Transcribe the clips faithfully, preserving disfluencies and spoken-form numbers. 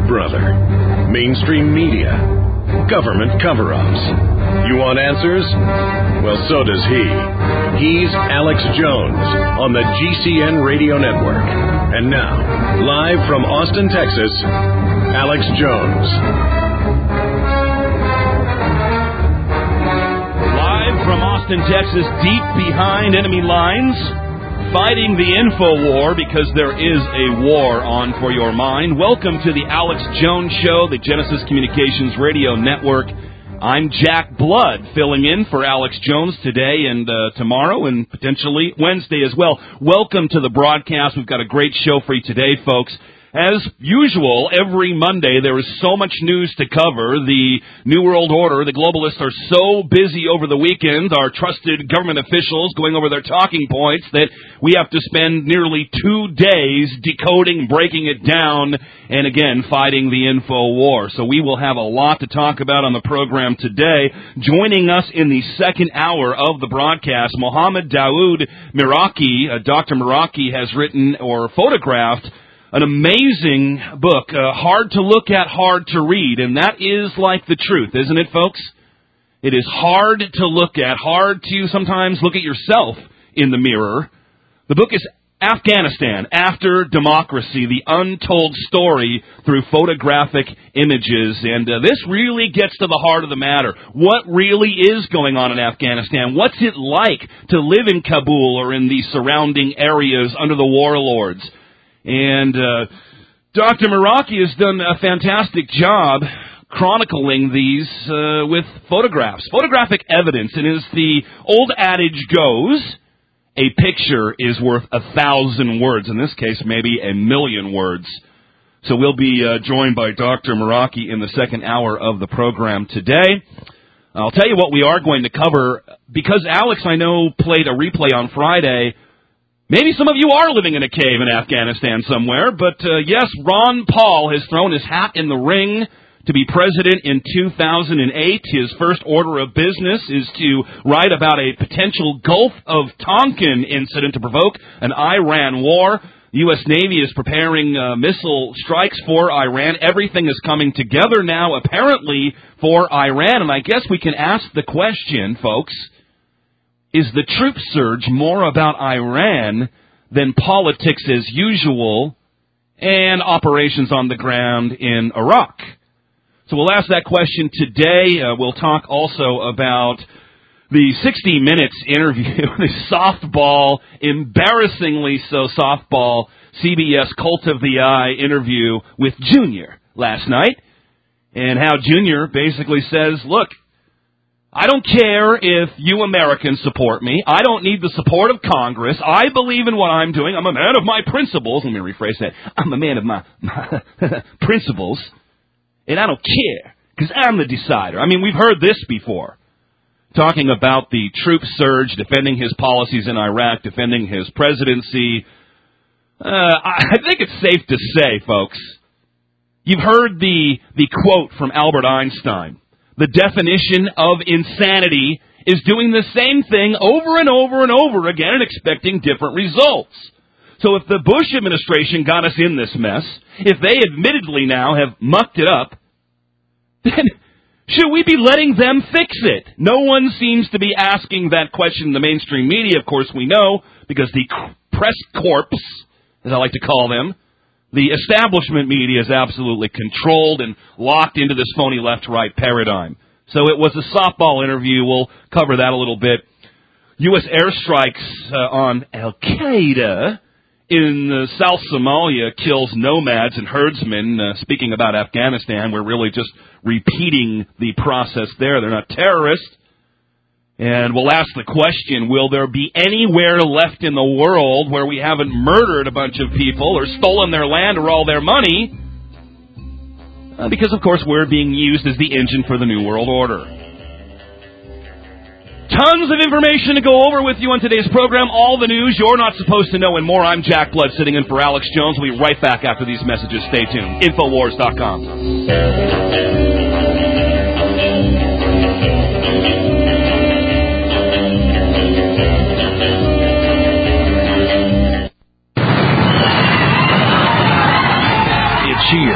brother. Mainstream media. Government cover-ups. You want answers? Well, so does he. He's Alex Jones on the G C N Radio Network. And now, live from Austin, Texas, Alex Jones. Live from Austin, Texas, deep behind enemy lines, fighting the info war because there is a war on for your mind. Welcome to the Alex Jones Show, the Genesis Communications Radio Network. I'm Jack Blood, filling in for Alex Jones today and uh, tomorrow and potentially Wednesday as well. Welcome to the broadcast. We've got a great show for you today, folks. As usual, every Monday there is so much news to cover. The New World Order, the globalists are so busy over the weekend, our trusted government officials going over their talking points, that we have to spend nearly two days decoding, breaking it down, and again, fighting the info war. So we will have a lot to talk about on the program today. Joining us in the second hour of the broadcast, Mohammed Dawood Meraki. Uh, Doctor Meraki has written or photographed an amazing book, uh, hard to look at, hard to read, and that is like the truth, isn't it, folks? It is hard to look at, hard to sometimes look at yourself in the mirror. The book is Afghanistan, After Democracy, the untold story through photographic images, and uh, this really gets to the heart of the matter. What really is going on in Afghanistan? What's it like to live in Kabul or in the surrounding areas under the warlords? And uh, Doctor Meraki has done a fantastic job chronicling these uh, with photographs, photographic evidence. And as the old adage goes, a picture is worth a thousand words. In this case, maybe a million words. So we'll be uh, joined by Doctor Meraki in the second hour of the program today. I'll tell you what we are going to cover, because Alex, I know, played a replay on Friday. Maybe some of you are living in a cave in Afghanistan somewhere, but uh, yes, Ron Paul has thrown his hat in the ring to be president in two thousand eight. His first order of business is to write about a potential Gulf of Tonkin incident to provoke an Iran war. The U S Navy is preparing uh, missile strikes for Iran. Everything is coming together now, apparently, for Iran. And I guess we can ask the question, folks, is the troop surge more about Iran than politics as usual and operations on the ground in Iraq? So we'll ask that question today. Uh, we'll talk also about the sixty minutes interview, the softball, embarrassingly so softball, C B S Cult of the Eye interview with Junior last night, and how Junior basically says, look, I don't care if you Americans support me. I don't need the support of Congress. I believe in what I'm doing. I'm a man of my principles. Let me rephrase that. I'm a man of my, my principles. And I don't care, because I'm the decider. I mean, we've heard this before. Talking about the troop surge, defending his policies in Iraq, defending his presidency. Uh, I think it's safe to say, folks, you've heard the the quote from Albert Einstein. The definition of insanity is doing the same thing over and over and over again and expecting different results. So if the Bush administration got us in this mess, if they admittedly now have mucked it up, then should we be letting them fix it? No one seems to be asking that question in the mainstream media, of course we know, because the press corps, as I like to call them, the establishment media is absolutely controlled and locked into this phony left-right paradigm. So it was a softball interview. We'll cover that a little bit. U S airstrikes uh, on Al-Qaeda in uh, South Somalia kills nomads and herdsmen. Uh, speaking about Afghanistan, we're really just repeating the process there. They're not terrorists. And we'll ask the question, will there be anywhere left in the world where we haven't murdered a bunch of people or stolen their land or all their money? Uh, because, of course, we're being used as the engine for the New World Order. Tons of information to go over with you on today's program. All the news you're not supposed to know and more. I'm Jack Blood sitting in for Alex Jones. We'll be right back after these messages. Stay tuned. Infowars dot com. It's here.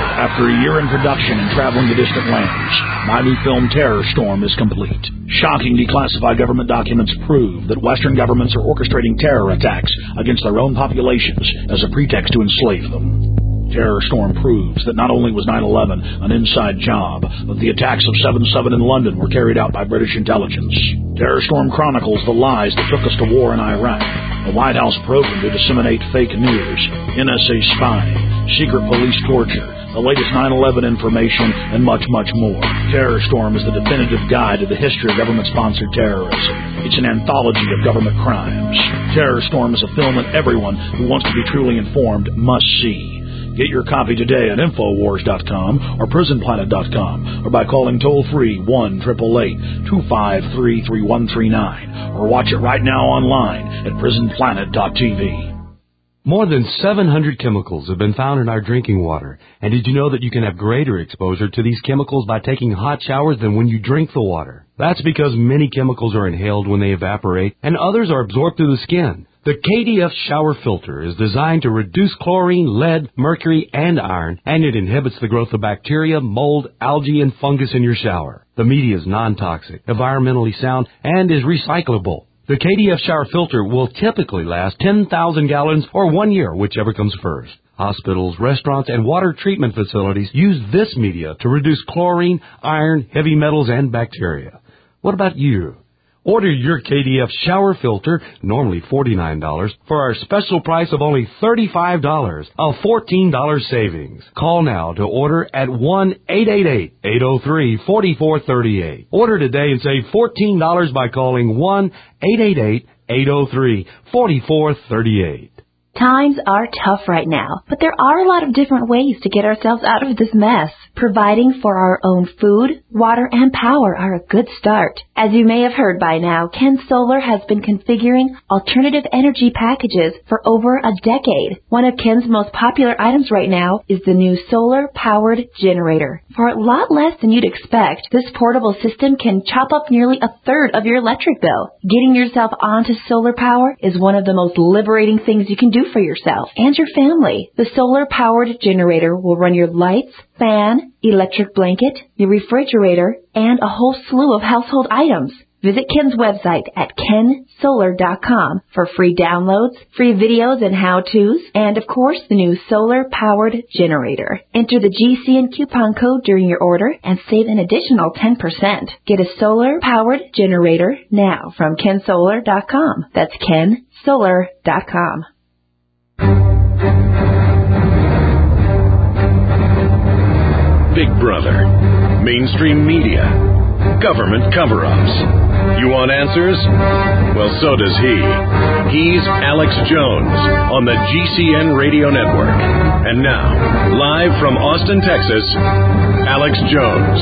After a year in production and traveling to distant lands, my new film Terror Storm is complete. Shocking declassified government documents prove that Western governments are orchestrating terror attacks against their own populations as a pretext to enslave them. Terror Storm proves that not only was nine eleven an inside job, but the attacks of seven seven in London were carried out by British intelligence. Terror Storm chronicles the lies that took us to war in Iraq, the White House program to disseminate fake news, N S A spying, secret police torture, the latest nine eleven information, and much, much more. Terror Storm is the definitive guide to the history of government-sponsored terrorism. It's an anthology of government crimes. Terror Storm is a film that everyone who wants to be truly informed must see. Get your copy today at Infowars dot com or Prison Planet dot com or by calling toll-free one eight eight eight, two five three, three one three nine or watch it right now online at Prison Planet dot T V. More than seven hundred chemicals have been found in our drinking water. And did you know that you can have greater exposure to these chemicals by taking hot showers than when you drink the water? That's because many chemicals are inhaled when they evaporate, and others are absorbed through the skin. The K D F shower filter is designed to reduce chlorine, lead, mercury, and iron, and it inhibits the growth of bacteria, mold, algae, and fungus in your shower. The media is non-toxic, environmentally sound, and is recyclable. The K D F shower filter will typically last ten thousand gallons or one year, whichever comes first. Hospitals, restaurants, and water treatment facilities use this media to reduce chlorine, iron, heavy metals, and bacteria. What about you? Order your K D F shower filter, normally forty-nine dollars, for our special price of only thirty-five dollars, a fourteen dollars savings. Call now to order at one eight eight eight, eight oh three, four four three eight. Order today and save fourteen dollars by calling one eight eight eight, eight oh three, four four three eight. Times are tough right now, but there are a lot of different ways to get ourselves out of this mess. Providing for our own food, water, and power are a good start. As you may have heard by now, Ken Solar has been configuring alternative energy packages for over a decade. One of Ken's most popular items right now is the new solar-powered generator. For a lot less than you'd expect, this portable system can chop up nearly a third of your electric bill. Getting yourself onto solar power is one of the most liberating things you can do for yourself and your family. The solar-powered generator will run your lights, fan, electric blanket, your refrigerator, and a whole slew of household items. Visit Ken's website at ken solar dot com for free downloads, free videos and how-tos, and of course the new solar-powered generator. Enter the G C N coupon code during your order and save an additional ten percent. Get a solar-powered generator now from ken solar dot com. That's ken solar dot com. Big Brother, mainstream media, government cover-ups. You want answers? Well, so does he. He's Alex Jones on the G C N Radio Network. And now, live from Austin, Texas, Alex Jones.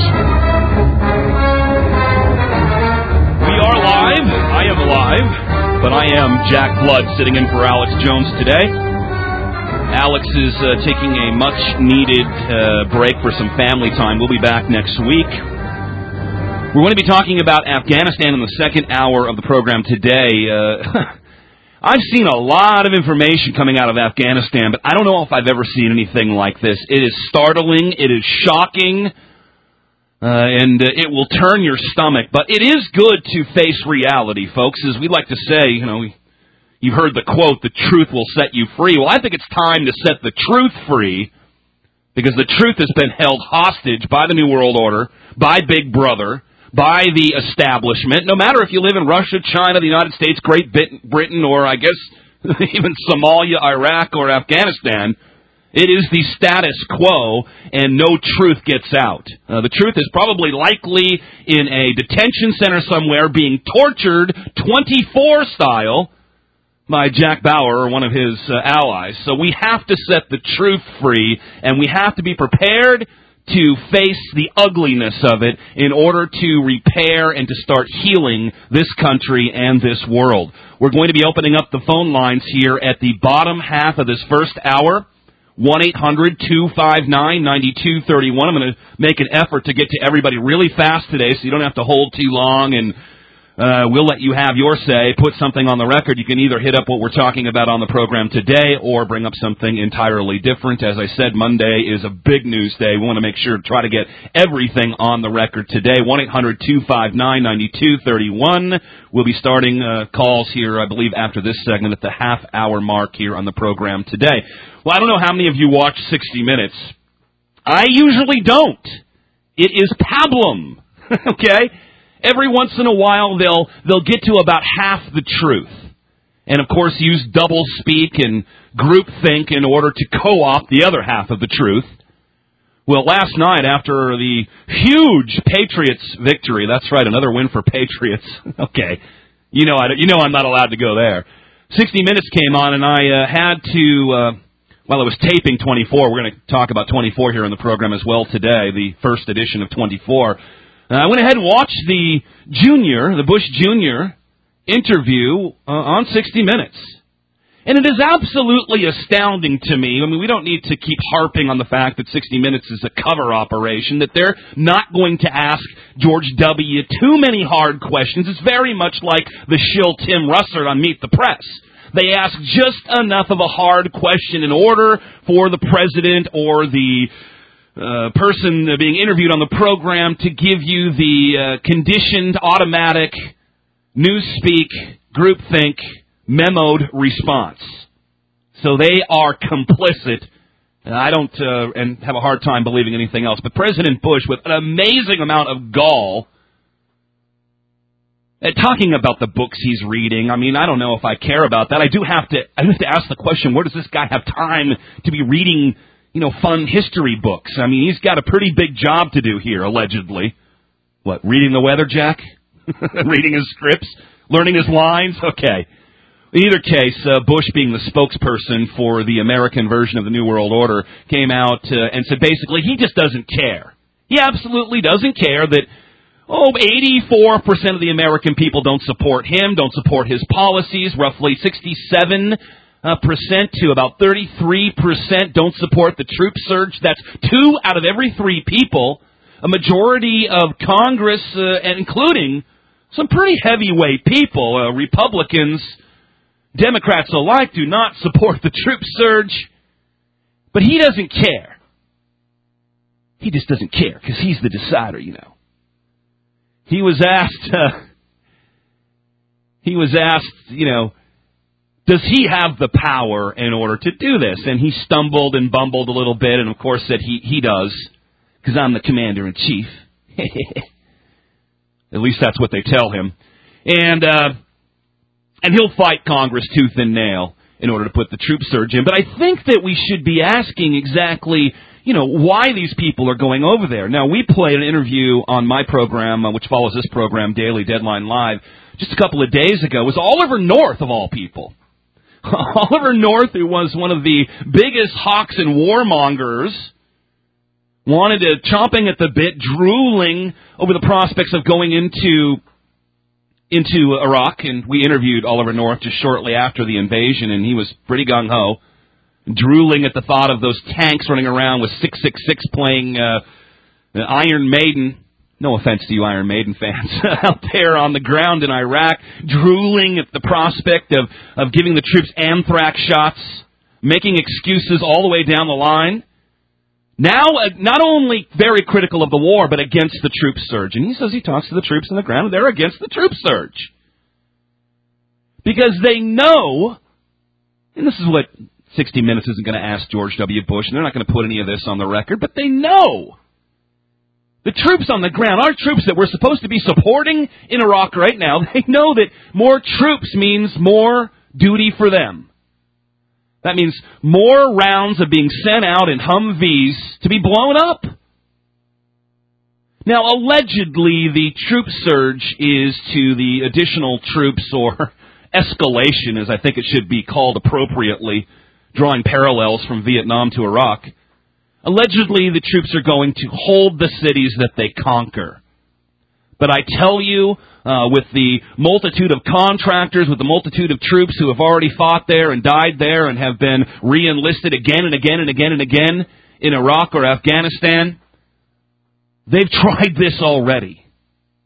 We are live. I am live, but I am Jack Blood sitting in for Alex Jones today. Alex is uh, taking a much-needed uh, break for some family time. We'll be back next week. We're going to be talking about Afghanistan in the second hour of the program today. Uh, I've seen a lot of information coming out of Afghanistan, but I don't know if I've ever seen anything like this. It is startling. It is shocking. Uh, and uh, it will turn your stomach. But it is good to face reality, folks. As we like to say, you know, we... You've heard the quote, the truth will set you free. Well, I think it's time to set the truth free because the truth has been held hostage by the New World Order, by Big Brother, by the establishment. No matter if you live in Russia, China, the United States, Great Britain, or I guess even Somalia, Iraq, or Afghanistan, it is the status quo and no truth gets out. Uh, the truth is probably likely in a detention center somewhere being tortured twenty-four style by Jack Bauer or one of his uh, allies. So we have to set the truth free, and we have to be prepared to face the ugliness of it in order to repair and to start healing this country and this world. We're going to be opening up the phone lines here at the bottom half of this first hour. one eight hundred, two five nine, nine two three one. I'm going to make an effort to get to everybody really fast today so you don't have to hold too long and Uh, we'll let you have your say. Put something on the record. You can either hit up what we're talking about on the program today or bring up something entirely different. As I said, Monday is a big news day. We want to make sure to try to get everything on the record today. one eight hundred two five nine nine two three one. We'll be starting uh, calls here, I believe, after this segment at the half-hour mark here on the program today. Well, I don't know how many of you watch sixty minutes. I usually don't. It is pablum, okay? Every once in a while, they'll they'll get to about half the truth. And, of course, use double speak and groupthink in order to co-opt the other half of the truth. Well, last night, after the huge Patriots victory, that's right, another win for Patriots. Okay, you know, I, you know I'm not allowed to go there. sixty minutes came on, and I uh, had to, uh, while I was taping twenty-four, we're going to talk about twenty-four here in the program as well today, the first edition of twenty-four. Uh, I went ahead and watched the Junior, the Bush Junior interview uh, on sixty minutes. And it is absolutely astounding to me. I mean, we don't need to keep harping on the fact that sixty minutes is a cover operation, that they're not going to ask George W. too many hard questions. It's very much like the shill Tim Russert on Meet the Press. They ask just enough of a hard question in order for the president or the Uh, person being interviewed on the program to give you the uh, conditioned, automatic, newspeak, groupthink, memoed response. So they are complicit. And I don't uh, and have a hard time believing anything else. But President Bush, with an amazing amount of gall, uh, talking about the books he's reading. I mean, I don't know if I care about that. I do have to. I have to ask the question: where does this guy have time to be reading, you know, fun history books? I mean, he's got a pretty big job to do here, allegedly. What, reading the weather, Jack? Reading his scripts? Learning his lines? Okay. In either case, uh, Bush, being the spokesperson for the American version of the New World Order, came out uh, and said basically he just doesn't care. He absolutely doesn't care that, oh, eighty-four percent of the American people don't support him, don't support his policies, roughly sixty-seven Uh, percent to about thirty-three percent don't support the troop surge. That's two out of every three people. A majority of Congress, uh, and including some pretty heavyweight people, uh, Republicans, Democrats alike, do not support the troop surge. But he doesn't care. He just doesn't care because he's the decider, you know. He was asked, uh, he was asked, you know, does he have the power in order to do this? And he stumbled and bumbled a little bit and, of course, said he, he does, because I'm the commander-in-chief. At least that's what they tell him. And uh, and he'll fight Congress tooth and nail in order to put the troop surge in. But I think that we should be asking exactly, you know, why these people are going over there. Now, we played an interview on my program, uh, which follows this program, Daily Deadline Live, just a couple of days ago. It was Oliver North, of all people. Oliver North, who was one of the biggest hawks and warmongers, wanted to, chomping at the bit, drooling over the prospects of going into into Iraq, and we interviewed Oliver North just shortly after the invasion, and he was pretty gung-ho, drooling at the thought of those tanks running around with six six six playing uh, Iron Maiden. No offense to you Iron Maiden fans out there on the ground in Iraq, drooling at the prospect of, of giving the troops anthrax shots, making excuses all the way down the line. Now, uh, not only very critical of the war, but against the troop surge. And he says he talks to the troops on the ground, and they're against the troop surge. Because they know, and this is what sixty minutes isn't going to ask George W. Bush, and they're not going to put any of this on the record, but they know. The troops on the ground, our troops that we're supposed to be supporting in Iraq right now, they know that more troops means more duty for them. That means more rounds are being sent out in Humvees to be blown up. Now, allegedly, the troop surge is to the additional troops, or escalation, as I think it should be called appropriately, drawing parallels from Vietnam to Iraq. Allegedly, the troops are going to hold the cities that they conquer. But I tell you, uh, with the multitude of contractors, with the multitude of troops who have already fought there and died there and have been re-enlisted again and again and again and again in Iraq or Afghanistan, they've tried this already.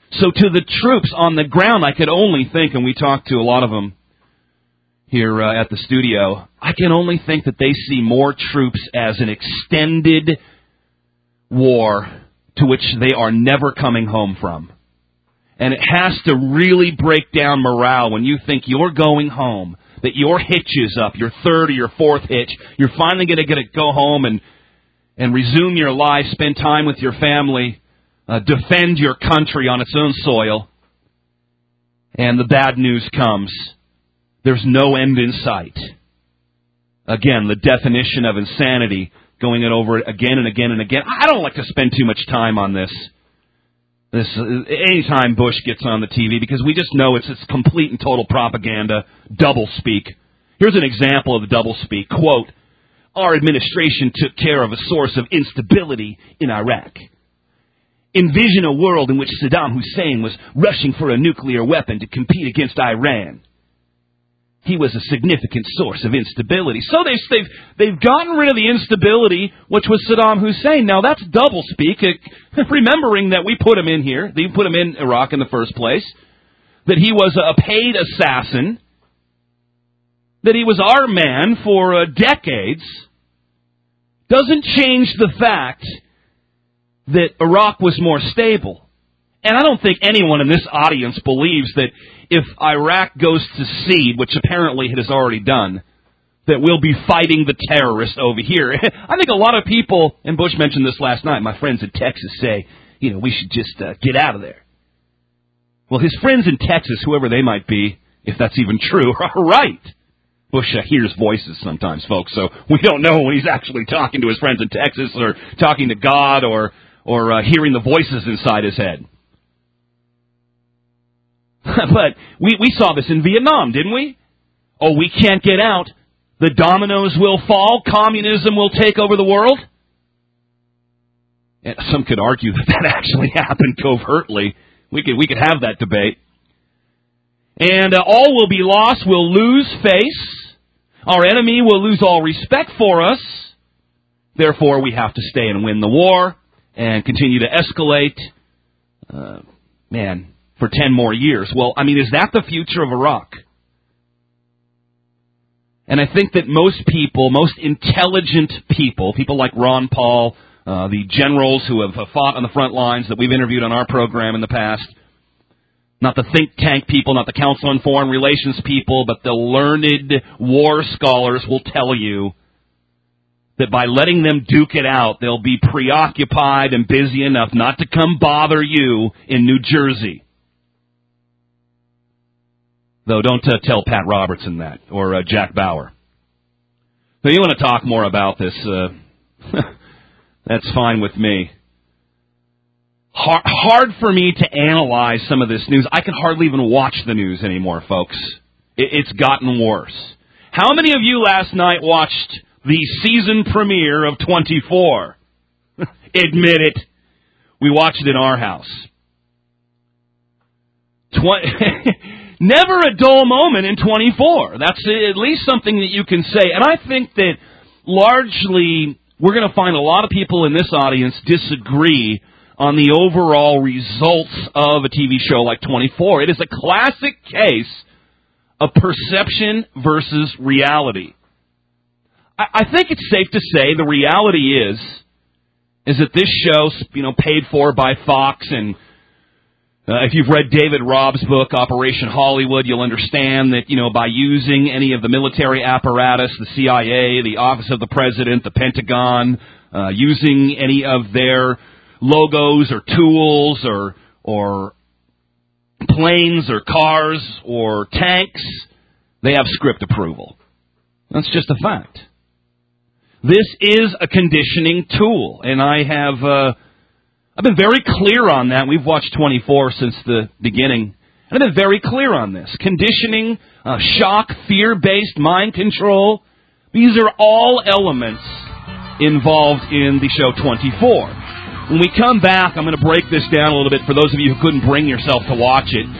So to the troops on the ground, I could only think, and we talked to a lot of them here uh, at the studio, I can only think that they see more troops as an extended war to which they are never coming home from. And it has to really break down morale when you think you're going home, that your hitch is up, your third or your fourth hitch, you're finally going to get to go home and, and resume your life, spend time with your family, uh, defend your country on its own soil. And the bad news comes. There's no end in sight. Again, the definition of insanity, going it over again and again and again. I don't like to spend too much time on this. This anytime Bush gets on the T V, because we just know it's it's complete and total propaganda, doublespeak. Here's an example of the doublespeak. Quote, our administration took care of a source of instability in Iraq. Envision a world in which Saddam Hussein was rushing for a nuclear weapon to compete against Iran. He was a significant source of instability. So they, they've, they've gotten rid of the instability, which was Saddam Hussein. Now, that's doublespeak, uh, remembering that we put him in here, that we put him in Iraq in the first place, that he was a paid assassin, that he was our man for uh, decades, doesn't change the fact that Iraq was more stable. And I don't think anyone in this audience believes that if Iraq goes to cede, which apparently it has already done, that we'll be fighting the terrorists over here. I think a lot of people, and Bush mentioned this last night, my friends in Texas say, you know, we should just uh, get out of there. Well, his friends in Texas, whoever they might be, if that's even true, are right. Bush uh, hears voices sometimes, folks, so we don't know when he's actually talking to his friends in Texas or talking to God or, or uh, hearing the voices inside his head. But we, we saw this in Vietnam, didn't we? Oh, we can't get out. The dominoes will fall. Communism will take over the world. And some could argue that that actually happened covertly. We could we could have that debate. And uh, all will be lost. We'll lose face. Our enemy will lose all respect for us. Therefore, we have to stay and win the war and continue to escalate. Uh, man... for ten more years. Well, I mean, is that the future of Iraq? And I think that most people, most intelligent people, people like Ron Paul, uh, the generals who have fought on the front lines that we've interviewed on our program in the past, not the think tank people, not the Council on Foreign Relations people, but the learned war scholars will tell you that by letting them duke it out, they'll be preoccupied and busy enough not to come bother you in New Jersey. Though don't uh, tell Pat Robertson that, or uh, Jack Bauer. So you want to talk more about this, uh, that's fine with me. Hard, hard for me to analyze some of this news. I can hardly even watch the news anymore, folks. It, it's gotten worse. How many of you last night watched the season premiere of twenty-four? Admit it. We watched it in our house. Twenty... Never a dull moment in twenty-four. That's at least something that you can say. And I think that largely we're going to find a lot of people in this audience disagree on the overall results of a T V show like twenty-four. It is a classic case of perception versus reality. I, I think it's safe to say the reality is, is that this show, you know, paid for by Fox, and Uh, if you've read David Robb's book, Operation Hollywood, you'll understand that, you know, by using any of the military apparatus, the C I A, the Office of the President, the Pentagon, uh, using any of their logos or tools or or planes or cars or tanks, they have script approval. That's just a fact. This is a conditioning tool, and I have... Uh, I've been very clear on that. We've watched twenty-four since the beginning. And I've been very clear on this. Conditioning, uh, shock, fear-based mind control. These are all elements involved in the show twenty-four. When we come back, I'm going to break this down a little bit for those of you who couldn't bring yourself to watch it.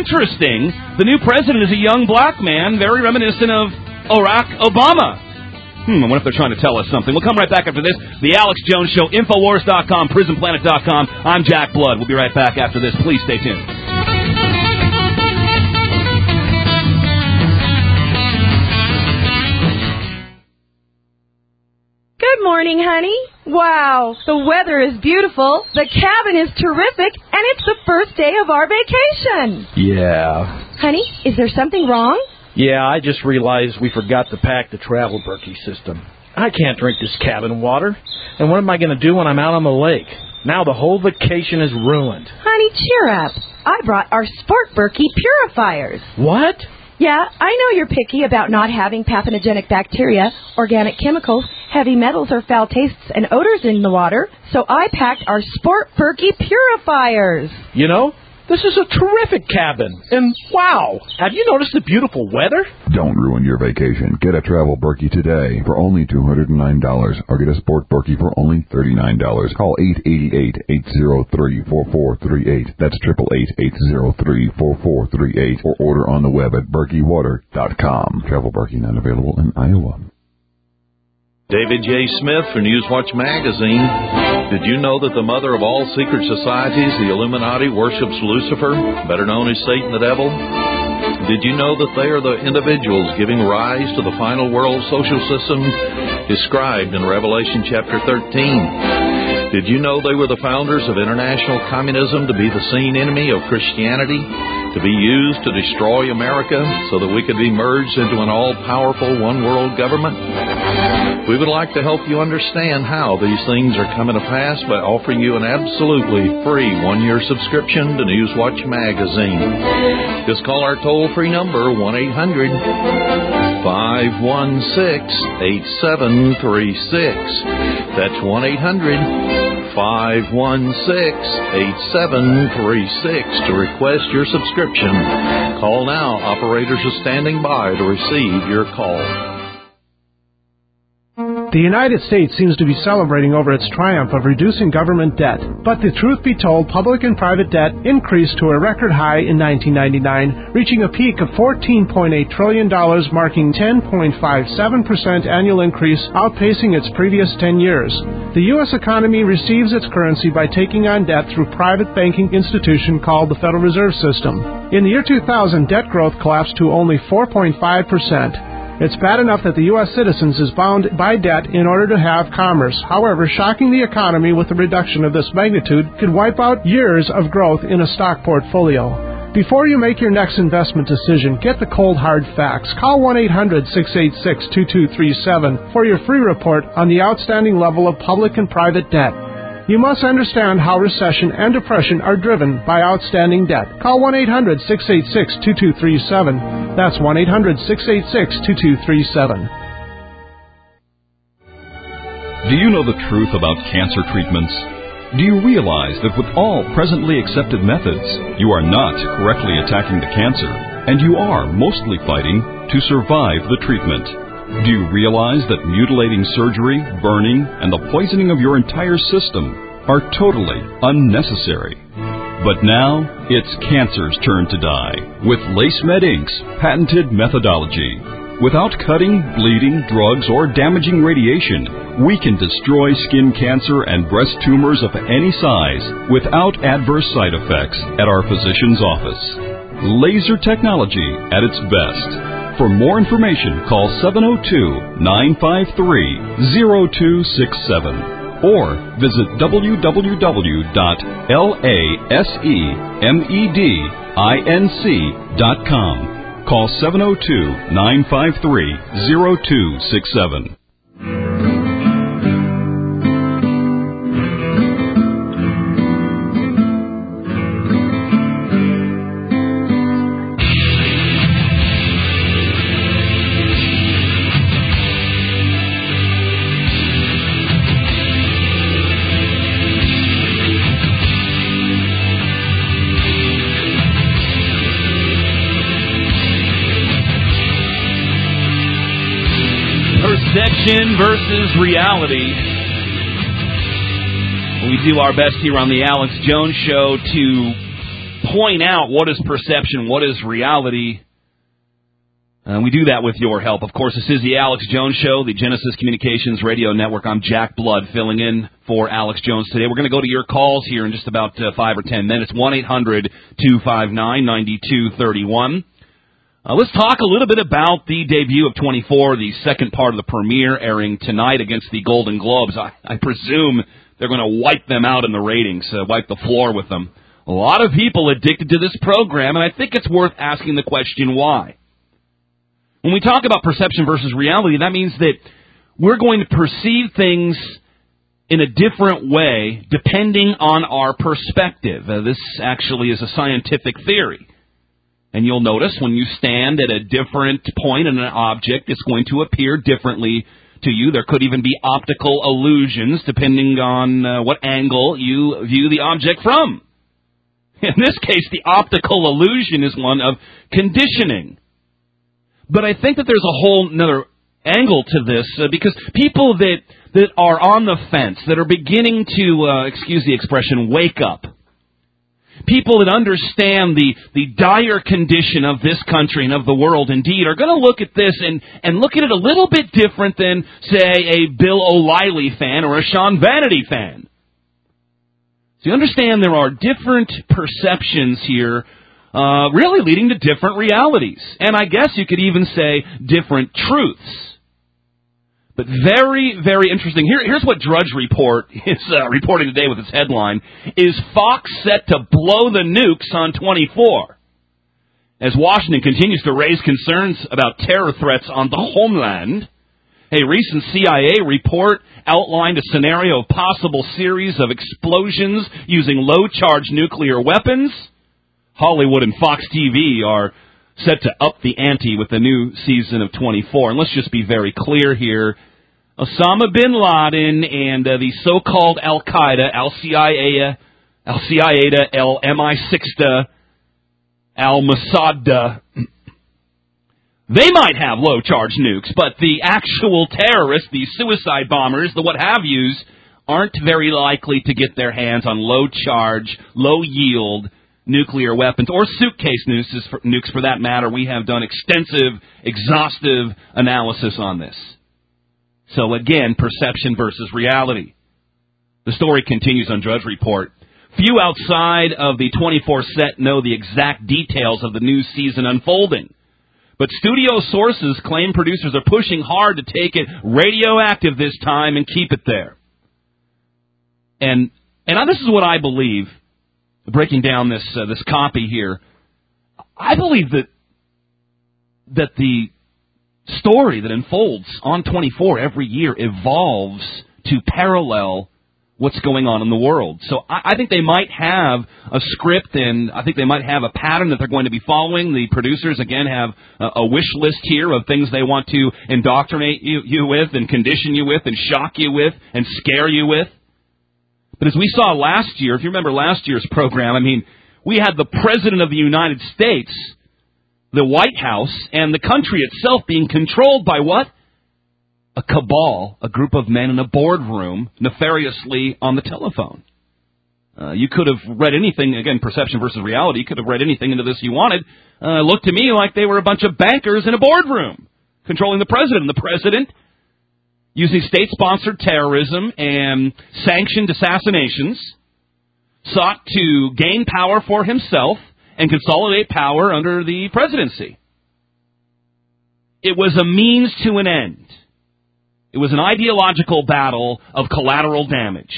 Interesting, the new president is a young black man, very reminiscent of Barack Obama. Hmm, I wonder if they're trying to tell us something. We'll come right back after this. The Alex Jones Show, Infowars dot com, Prison Planet dot com. I'm Jack Blood. We'll be right back after this. Please stay tuned. Good morning, honey. Wow, the weather is beautiful, the cabin is terrific, and it's the first day of our vacation. Yeah. Honey, is there something wrong? Yeah, I just realized we forgot to pack the travel Berkey system. I can't drink this cabin water. And what am I going to do when I'm out on the lake? Now the whole vacation is ruined. Honey, cheer up. I brought our Sport Berkey purifiers. What? Yeah, I know you're picky about not having pathogenic bacteria, organic chemicals, heavy metals, or foul tastes and odors in the water, so I packed our Sport Berkey purifiers. You know, this is a terrific cabin. And wow, have you noticed the beautiful weather? Don't ruin your vacation. Get a Travel Berkey today for only two hundred nine dollars or get a Sport Berkey for only thirty-nine dollars. Call eight eight eight, eight zero three, four four three eight. That's eight eight eight, eight zero three, four four three eight or order on the web at berkey water dot com. Travel Berkey not available in Iowa. David J. Smith for Newswatch Magazine. Did you know that the mother of all secret societies, the Illuminati, worships Lucifer, better known as Satan the Devil? Did you know that they are the individuals giving rise to the final world social system described in Revelation chapter thirteen? Did you know they were the founders of international communism to be the seen enemy of Christianity, to be used to destroy America so that we could be merged into an all-powerful one-world government? We would like to help you understand how these things are coming to pass by offering you an absolutely free one-year subscription to Newswatch Magazine. Just call our toll-free number, one eight hundred, five one six, eight seven three six. That's one eight hundred, five one six, eight seven three six to request your subscription. Call now. Operators are standing by to receive your call. The United States seems to be celebrating over its triumph of reducing government debt. But the truth be told, public and private debt increased to a record high in nineteen ninety-nine, reaching a peak of fourteen point eight trillion dollars, marking ten point five seven percent annual increase, outpacing its previous ten years. The U S economy receives its currency by taking on debt through private banking institution called the Federal Reserve System. In the year two thousand, debt growth collapsed to only four point five percent. It's bad enough that the U S citizens is bound by debt in order to have commerce. However, shocking the economy with a reduction of this magnitude could wipe out years of growth in a stock portfolio. Before you make your next investment decision, get the cold hard facts. Call one eight hundred, six eight six, two two three seven for your free report on the outstanding level of public and private debt. You must understand how recession and depression are driven by outstanding debt. Call one eight hundred, six eight six, two two three seven. That's one eight hundred, six eight six, two two three seven. Do you know the truth about cancer treatments? Do you realize that with all presently accepted methods, you are not correctly attacking the cancer, and you are mostly fighting to survive the treatment? Do you realize that mutilating surgery, burning, and the poisoning of your entire system are totally unnecessary? But now, it's cancer's turn to die with LaceMed Incorporated's patented methodology. Without cutting, bleeding, drugs, or damaging radiation, we can destroy skin cancer and breast tumors of any size without adverse side effects at our physician's office. Laser technology at its best. For more information, call seven oh two, nine five three, oh two six seven or visit w w w dot lasemedinc dot com. Call seven oh two, nine five three, oh two six seven. Perception versus reality. We do our best here on the Alex Jones Show to point out what is perception, what is reality. Uh, we do that with your help. Of course, this is the Alex Jones Show, the Genesis Communications Radio Network. I'm Jack Blood, filling in for Alex Jones today. We're going to go to your calls here in just about uh, five or ten minutes. one eight hundred two five nine nine two three one. Uh, let's talk a little bit about the debut of twenty-four, the second part of the premiere, airing tonight against the Golden Globes. I, I presume they're going to wipe them out in the ratings, uh, wipe the floor with them. A lot of people addicted to this program, and I think it's worth asking the question why. When we talk about perception versus reality, that means that we're going to perceive things in a different way depending on our perspective. Uh, this actually is a scientific theory. And you'll notice when you stand at a different point in an object, it's going to appear differently to you. There could even be optical illusions depending on uh, what angle you view the object from. In this case, the optical illusion is one of conditioning. But I think that there's a whole another angle to this, uh, because people that that are on the fence, that are beginning to, uh, excuse the expression, wake up, people that understand the, the dire condition of this country and of the world, indeed, are going to look at this and, and look at it a little bit different than, say, a Bill O'Reilly fan or a Sean Vanity fan. So you understand there are different perceptions here, Uh, really leading to different realities. And I guess you could even say different truths. But very, very interesting. Here, here's what Drudge Report is uh, reporting today with its headline, is Fox set to blow the nukes on twenty-four? As Washington continues to raise concerns about terror threats on the homeland, a recent C I A report outlined a scenario of possible series of explosions using low-charge nuclear weapons. Hollywood and Fox T V are set to up the ante with the new season of twenty-four. And let's just be very clear here. Osama bin Laden and uh, the so-called Al-Qaeda, Al-Qaeda, Al-Qaeda, Al-M I six, Al-Mossad, they might have low-charge nukes, but the actual terrorists, the suicide bombers, the what-have-yous, aren't very likely to get their hands on low-charge, low-yield nuclear weapons, or suitcase nukes for, nukes for that matter. We have done extensive, exhaustive analysis on this. So again, perception versus reality. The story continues on Drudge Report. Few outside of the twenty-four set know the exact details of the new season unfolding. But studio sources claim producers are pushing hard to take it radioactive this time and keep it there. And and this is what I believe. Breaking down this uh, this copy here, I believe that that the story that unfolds on twenty-four every year evolves to parallel what's going on in the world. So I, I think they might have a script, and I think they might have a pattern that they're going to be following. The producers, again, have a, a wish list here of things they want to indoctrinate you, you with and condition you with and shock you with and scare you with. But as we saw last year, if you remember last year's program, I mean, we had the President of the United States, the White House, and the country itself being controlled by what? A cabal, a group of men in a boardroom, nefariously on the telephone. Uh, you could have read anything, again, perception versus reality, you could have read anything into this you wanted. Uh, it looked to me like they were a bunch of bankers in a boardroom, controlling the President. And the President, using state-sponsored terrorism and sanctioned assassinations, sought to gain power for himself and consolidate power under the presidency. It was a means to an end. It was an ideological battle of collateral damage.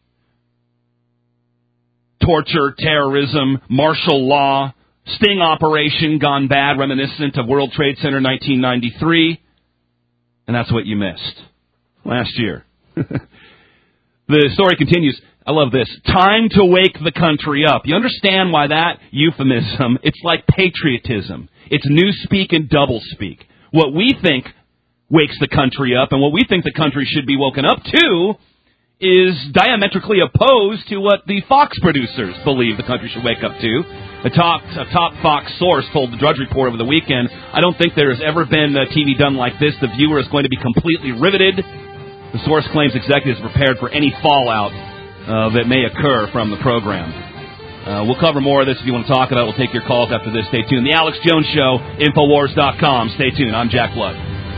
Torture, terrorism, martial law, sting operation gone bad, reminiscent of World Trade Center nineteen ninety-three. And that's what you missed last year. The story continues. I love this. Time to wake the country up. You understand why that euphemism, it's like patriotism. It's newspeak and doublespeak. What we think wakes the country up and what we think the country should be woken up to is diametrically opposed to what the Fox producers believe the country should wake up to. A top, a top Fox source told the Drudge Report over the weekend, I don't think there has ever been a T V done like this. The viewer is going to be completely riveted. The source claims executives are prepared for any fallout uh, that may occur from the program. Uh, we'll cover more of this if you want to talk about it. We'll take your calls after this. Stay tuned. The Alex Jones Show, Infowars dot com. Stay tuned. I'm Jack Blood.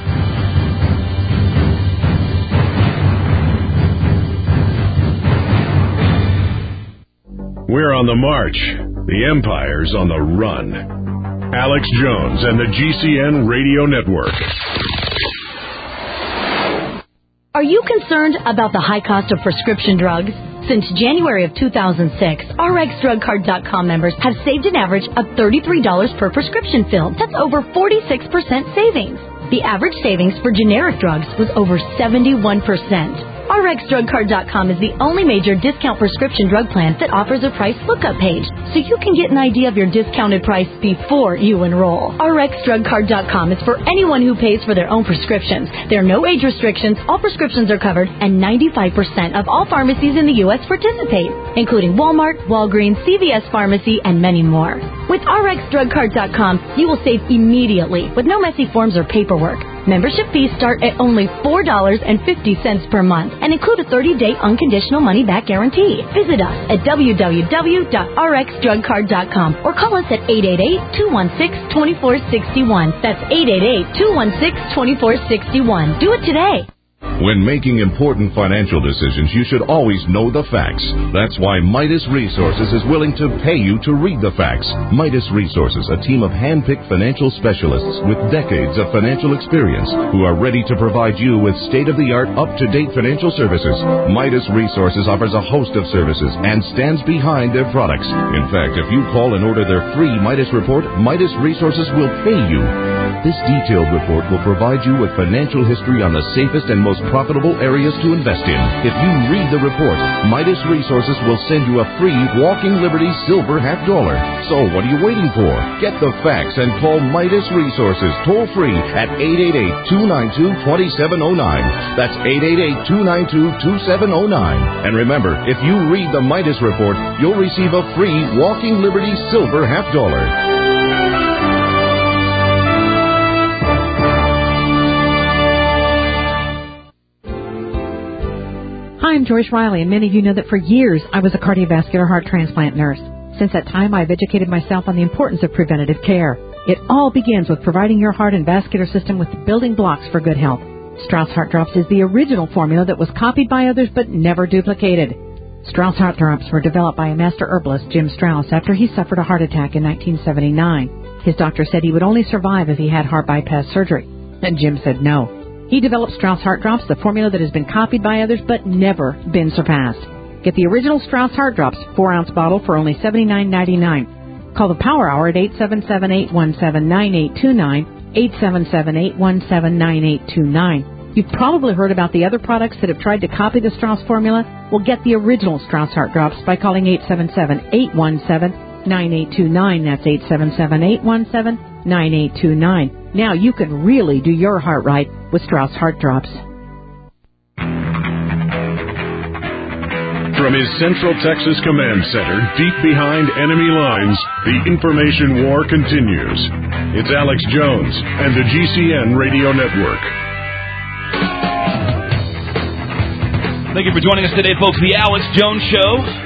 We're on the march. The Empire's on the run. Alex Jones and the G C N Radio Network. Are you concerned about the high cost of prescription drugs? Since January of two thousand six, R X Drug Card dot com members have saved an average of thirty-three dollars per prescription fill. That's over forty-six percent savings. The average savings for generic drugs was over seventy-one percent. R X Drug Card dot com is the only major discount prescription drug plan that offers a price lookup page, so you can get an idea of your discounted price before you enroll. R X Drug Card dot com is for anyone who pays for their own prescriptions. There are no age restrictions, all prescriptions are covered, and ninety-five percent of all pharmacies in the U S participate, including Walmart, Walgreens, C V S Pharmacy, and many more. With R X Drug Card dot com, you will save immediately with no messy forms or paperwork. Membership fees start at only four dollars and fifty cents per month and include a thirty-day unconditional money-back guarantee. Visit us at w w w dot r x drug card dot com or call us at eight eight eight, two one six, two four six one. That's eight eight eight, two one six, two four six one. Do it today. When making important financial decisions, you should always know the facts. That's why Midas Resources is willing to pay you to read the facts. Midas Resources, a team of hand-picked financial specialists with decades of financial experience who are ready to provide you with state-of-the-art, up-to-date financial services. Midas Resources offers a host of services and stands behind their products. In fact, if you call and order their free Midas report, Midas Resources will pay you. This detailed report will provide you with financial history on the safest and most profitable areas to invest in. If you read the report, Midas Resources will send you a free Walking Liberty Silver half dollar. So what are you waiting for? Get the facts and call Midas Resources toll free at eight eight eight, two nine two, two seven zero nine. That's eight eight eight, two nine two, two seven zero nine. And remember, if you read the Midas report, you'll receive a free Walking Liberty Silver half dollar. Hi, I'm Joyce Riley, and many of you know that for years I was a cardiovascular heart transplant nurse. Since that time, I've educated myself on the importance of preventative care. It all begins with providing your heart and vascular system with the building blocks for good health. Strauss Heart Drops is the original formula that was copied by others but never duplicated. Strauss Heart Drops were developed by a master herbalist, Jim Strauss, after he suffered a heart attack in nineteen seventy-nine. His doctor said he would only survive if he had heart bypass surgery, and Jim said no. He developed Strauss Heart Drops, the formula that has been copied by others but never been surpassed. Get the original Strauss Heart Drops, four ounce bottle for only seventy-nine ninety-nine. Call the Power Hour at eight seven seven, eight one seven, nine eight two nine, eight seven seven, eight one seven, nine eight two nine. You've probably heard about the other products that have tried to copy the Strauss formula. Well, get the original Strauss Heart Drops by calling eight seven seven, eight one seven, nine eight two nine. That's eight seven seven, eight one seven, nine eight two nine. Now you can really do your heart right with Strauss Heart Drops. From his Central Texas Command Center, deep behind enemy lines, the information war continues. It's Alex Jones and the G C N Radio Network. Thank you for joining us today, folks. The Alex Jones Show.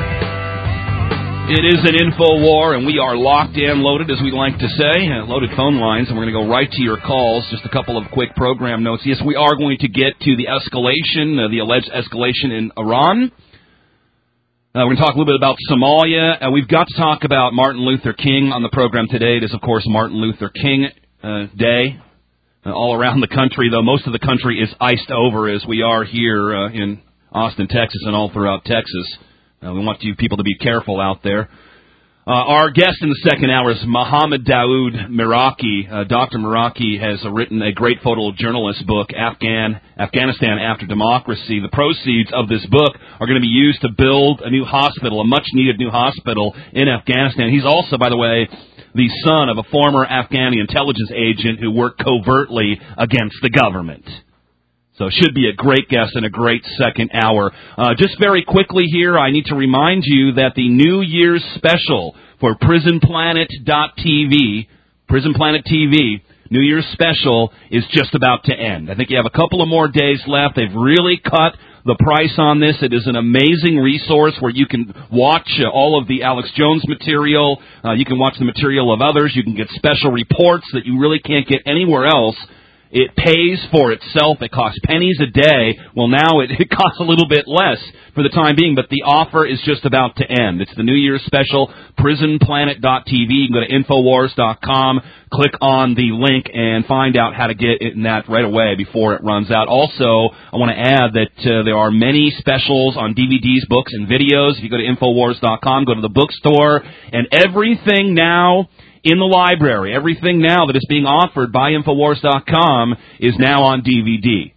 It is an info war, and we are locked and loaded, as we like to say, uh, loaded phone lines, and we're going to go right to your calls. Just a couple of quick program notes. Yes, we are going to get to the escalation, uh, the alleged escalation in Iran. Uh, we're going to talk a little bit about Somalia. Uh, we've got to talk about Martin Luther King on the program today. It is, of course, Martin Luther King uh, Day uh, all around the country, though most of the country is iced over, as we are here uh, in Austin, Texas, and all throughout Texas. Uh, we want you people to be careful out there. Uh, our guest in the second hour is Mohammed Daoud Meraki. Uh, Doctor Meraki has uh, written a great photojournalist book, Afghan Afghanistan After Democracy. The proceeds of this book are going to be used to build a new hospital, a much-needed new hospital in Afghanistan. He's also, by the way, the son of a former Afghani intelligence agent who worked covertly against the government. So it should be a great guest and a great second hour. Uh, just very quickly here, I need to remind you that the New Year's special for Prison Planet dot T V, Prison Planet T V, New Year's special is just about to end. I think you have a couple of more days left. They've really cut the price on this. It is an amazing resource where you can watch uh, all of the Alex Jones material. Uh, you can watch the material of others. You can get special reports that you really can't get anywhere else. It pays for itself. It costs pennies a day. Well, now it, it costs a little bit less for the time being, but the offer is just about to end. It's the New Year's special, prison planet dot t v. You can go to infowars dot com, click on the link, and find out how to get in that right away before it runs out. Also, I want to add that uh, there are many specials on D V Ds, books, and videos. If you go to infowars dot com, go to the bookstore, and everything now in the library, everything now that is being offered by infowars dot com is now on D V D.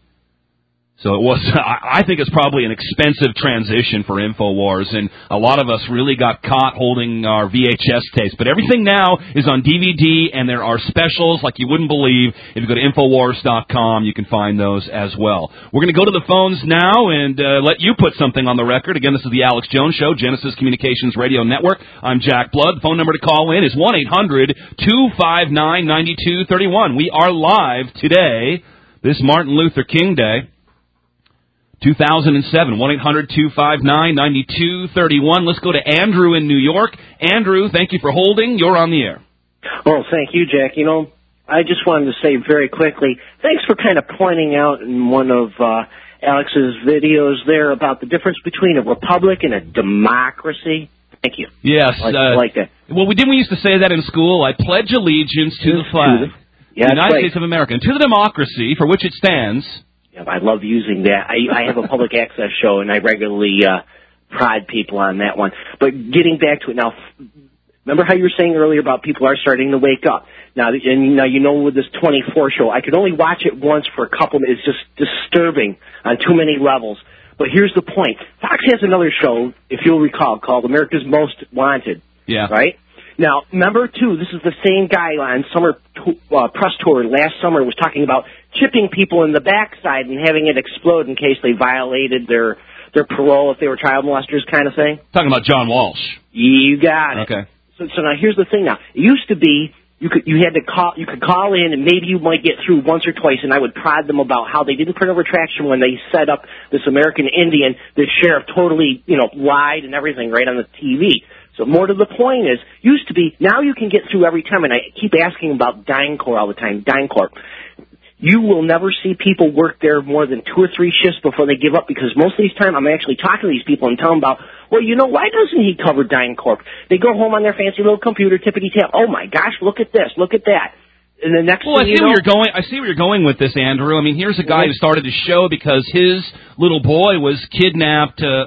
So it was, I think it's probably an expensive transition for InfoWars, and a lot of us really got caught holding our V H S tapes. But everything now is on D V D, and there are specials like you wouldn't believe. If you go to infowars dot com, you can find those as well. We're going to go to the phones now and uh, let you put something on the record. Again, this is the Alex Jones Show, Genesis Communications Radio Network. I'm Jack Blood. The phone number to call in is one eight hundred two five nine nine two three one. We are live today, this Martin Luther King Day. two thousand seven, one eight hundred two five nine nine two three one. Let's go to Andrew in New York. Andrew, thank you for holding. You're on the air. Oh, thank you, Jack. You know, I just wanted to say very quickly, thanks for kind of pointing out in one of uh, Alex's videos there about the difference between a republic and a democracy. Thank you. Yes. I like, uh, I like that. Well, we didn't we used to say that in school? I pledge allegiance to the flag, yeah, the United right. States of America, and to the democracy for which it stands. Yeah, I love using that. I, I have a public access show, and I regularly uh, prod people on that one. But getting back to it now, remember how you were saying earlier about people are starting to wake up? Now, and now you know with this twenty-four show, I could only watch it once for a couple minutes. It's just disturbing on too many levels. But here's the point. Fox has another show, if you'll recall, called America's Most Wanted. Yeah. Right? Now, remember, too, this is the same guy on summer uh, press tour last summer was talking about chipping people in the backside and having it explode in case they violated their their parole if they were child molesters kind of thing. Talking about John Walsh. You got it. Okay. So, so now here's the thing now. It used to be you could you had to call you could call in and maybe you might get through once or twice, and I would prod them about how they didn't put over traction when they set up this American Indian. The sheriff totally, you know, lied and everything right on the T V. So more to the point is, used to be, now you can get through every time, and I keep asking about DynCorp all the time, DynCorp. You will never see people work there more than two or three shifts before they give up, because most of these time I'm actually talking to these people and telling them about, well, you know, why doesn't he cover DynCorp? They go home on their fancy little computer, tippity-tap, oh my gosh, look at this, look at that. And the next well, I thing see you know, where you're going. I see where you're going with this, Andrew. I mean, here's a guy who started a show because his little boy was kidnapped, uh,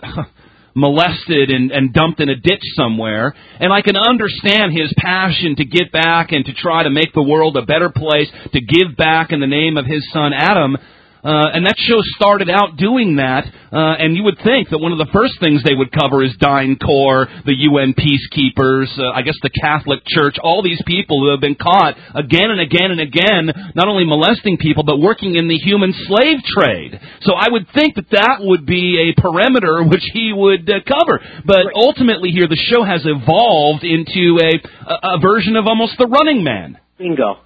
molested and, and dumped in a ditch somewhere, and I can understand his passion to get back and to try to make the world a better place, to give back in the name of his son Adam. Uh, and that show started out doing that, uh, and you would think that one of the first things they would cover is DynCorp, the U N peacekeepers, uh, I guess the Catholic Church, all these people who have been caught again and again and again, not only molesting people, but working in the human slave trade. So I would think that that would be a perimeter which he would uh, cover. But ultimately here, the show has evolved into a, a, a version of almost The Running Man. Bingo.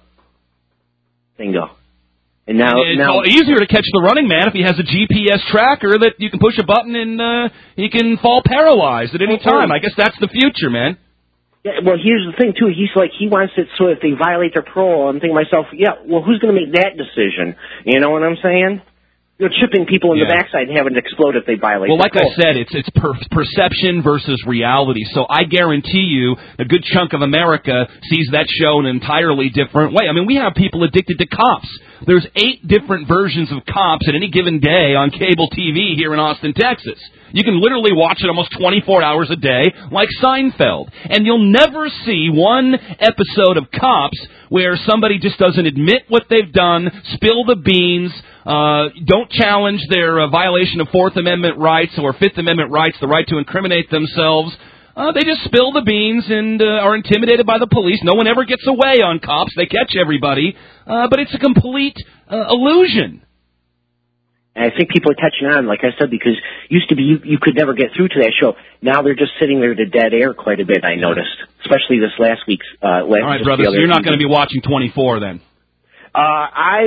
Bingo. And now, it's now, easier to catch the running man if he has a G P S tracker that you can push a button and uh, he can fall paralyzed at any time. I guess that's the future, man. Yeah, well, here's the thing, too. He's like, he wants it so if they violate their parole, I'm thinking to myself, yeah, well, who's going to make that decision? You know what I'm saying? You're chipping people in Yeah. the backside and having it explode if they violate Well, their like I parole. said, it's it's per- perception versus reality. So I guarantee you a good chunk of America sees that show in an entirely different way. I mean, we have people addicted to Cops. There's eight different versions of Cops at any given day on cable T V here in Austin, Texas. You can literally watch it almost twenty-four hours a day, like Seinfeld. And you'll never see one episode of Cops where somebody just doesn't admit what they've done, spill the beans, uh, don't challenge their uh, violation of Fourth Amendment rights or Fifth Amendment rights, the right to incriminate themselves. Uh, they just spill the beans and uh, are intimidated by the police. No one ever gets away on Cops. They catch everybody. Uh, but it's a complete uh, illusion. And I think people are catching on, like I said, because used to be you, you could never get through to that show. Now they're just sitting there to dead air quite a bit, I noticed, especially this last week's. Uh, last, All right, brother, so you're not going to be watching twenty-four then? Uh, I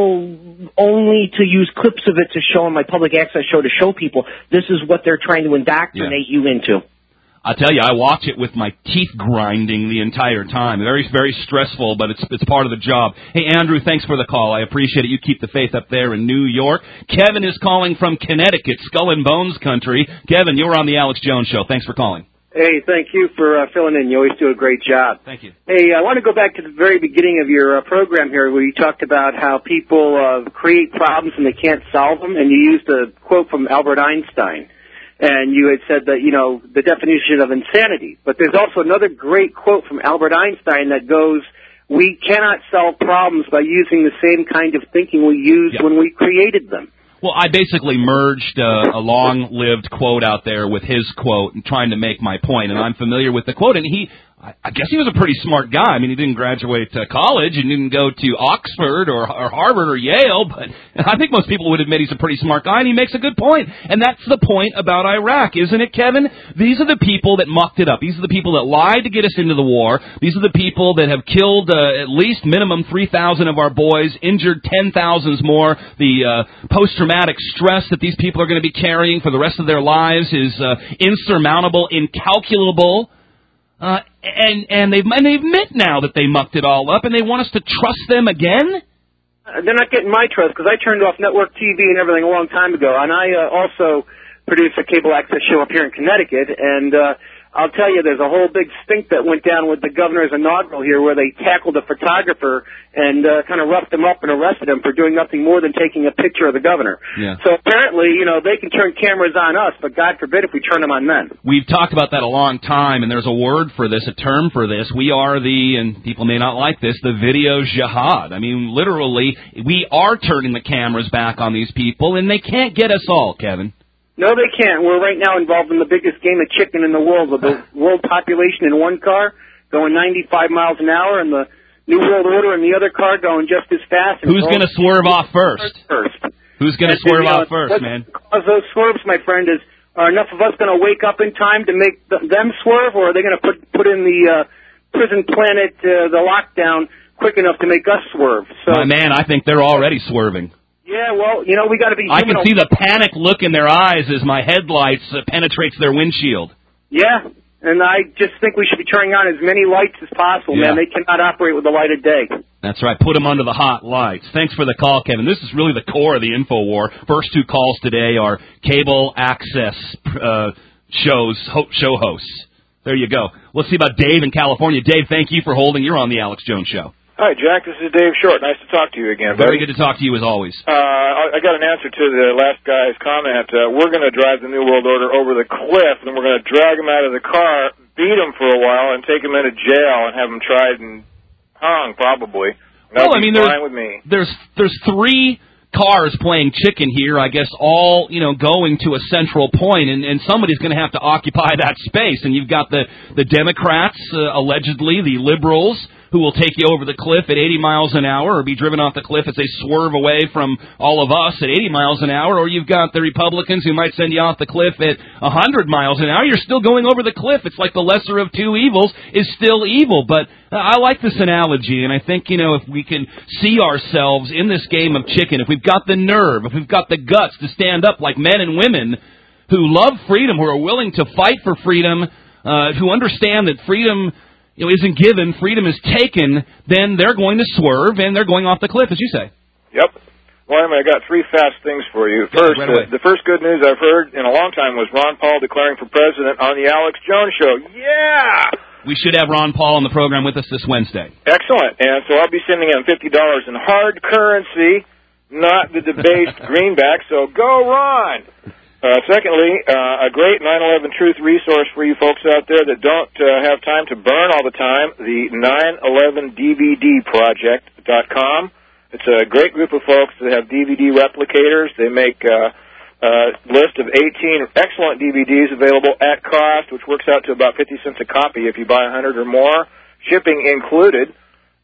will only to use clips of it to show on my public access show to show people this is what they're trying to indoctrinate yeah. you into. I'll tell you, I watch it with my teeth grinding the entire time. Very, very stressful, but it's it's part of the job. Hey, Andrew, thanks for the call. I appreciate it. You keep the faith up there in New York. Kevin is calling from Connecticut, Skull and Bones country. Kevin, you're on the Alex Jones Show. Thanks for calling. Hey, thank you for uh, filling in. You always do a great job. Thank you. Hey, I want to go back to the very beginning of your uh, program here where you talked about how people uh, create problems and they can't solve them, and you used a quote from Albert Einstein. And you had said that, you know, the definition of insanity. But there's also another great quote from Albert Einstein that goes, we cannot solve problems by using the same kind of thinking we used yep. when we created them. Well, I basically merged uh, a long-lived quote out there with his quote and trying to make my point, and I'm familiar with the quote. And he, I guess he was a pretty smart guy. I mean, he didn't graduate uh, college and didn't go to Oxford or, or Harvard or Yale, but I think most people would admit he's a pretty smart guy, and he makes a good point. And that's the point about Iraq, isn't it, Kevin? These are the people that mucked it up. These are the people that lied to get us into the war. These are the people that have killed uh, at least minimum three thousand of our boys, injured ten thousands more. The uh, post-traumatic stress that these people are going to be carrying for the rest of their lives is uh, insurmountable, incalculable. Uh, and and they and they admit now that they mucked it all up, and they want us to trust them again? Uh, they're not getting my trust, because I turned off network T V and everything a long time ago, and I uh, also produce a cable access show up here in Connecticut, and uh, I'll tell you, there's a whole big stink that went down with the governor's inaugural here where they tackled a photographer and uh, kind of roughed him up and arrested him for doing nothing more than taking a picture of the governor. Yeah. So apparently, you know, they can turn cameras on us, but God forbid if we turn them on them. We've talked about that a long time, and there's a word for this, a term for this. We are the, and people may not like this, the video jihad. I mean, literally, we are turning the cameras back on these people, and they can't get us all, Kevin. No, they can't. We're right now involved in the biggest game of chicken in the world, with the world population in one car going ninety-five miles an hour, and the New World Order in the other car going just as fast. Who's going to swerve off first? First. Who's going to swerve off first, man? Cause those swerves, my friend, is are enough of us going to wake up in time to make th- them swerve, or are they going to put put in the uh, prison planet, uh, the lockdown, quick enough to make us swerve? So, my man, I think they're already swerving. Yeah, well, you know, we got to be... I can see the panic look in their eyes as my headlights uh, penetrates their windshield. Yeah, and I just think we should be turning on as many lights as possible, yeah. man. They cannot operate with the light of day. That's right. Put them under the hot lights. Thanks for the call, Kevin. This is really the core of the InfoWar. First two calls today are cable access uh, shows, ho- show hosts. There you go. Let's see about Dave in California. Dave, thank you for holding. You're on the Alex Jones Show. Hi, Jack. This is Dave Short. Nice to talk to you again, buddy. Very good to talk to you, as always. Uh, I got an answer to the last guy's comment. Uh, we're going to drive the New World Order over the cliff, and we're going to drag him out of the car, beat him for a while, and take him into jail and have him tried and hung, probably. That'll well, I mean, be there's, fine with me. There's, there's three cars playing chicken here, I guess, all, you know, going to a central point, and, and somebody's going to have to occupy that space. And you've got the, the Democrats, uh, allegedly, the liberals, who will take you over the cliff at eighty miles an hour or be driven off the cliff as they swerve away from all of us at eighty miles an hour, or you've got the Republicans who might send you off the cliff at one hundred miles an hour. You're still going over the cliff. It's like the lesser of two evils is still evil. But I like this analogy, and I think, you know, if we can see ourselves in this game of chicken, if we've got the nerve, if we've got the guts to stand up like men and women who love freedom, who are willing to fight for freedom, uh, who understand that freedom, you know, isn't given, freedom is taken, then they're going to swerve and they're going off the cliff, as you say. Yep. Well, I got three fast things for you. First, right uh, the first good news I've heard in a long time was Ron Paul declaring for president on the Alex Jones Show. Yeah! We should have Ron Paul on the program with us this Wednesday. Excellent. And so I'll be sending him fifty dollars in hard currency, not the debased greenback, so go Ron! Uh, secondly, uh, a great nine eleven Truth resource for you folks out there that don't uh, have time to burn all the time, the nine eleven D V D project dot com. It's a great group of folks that have D V D replicators. They make uh, a list of eighteen excellent D V Ds available at cost, which works out to about fifty cents a copy if you buy one hundred or more, shipping included.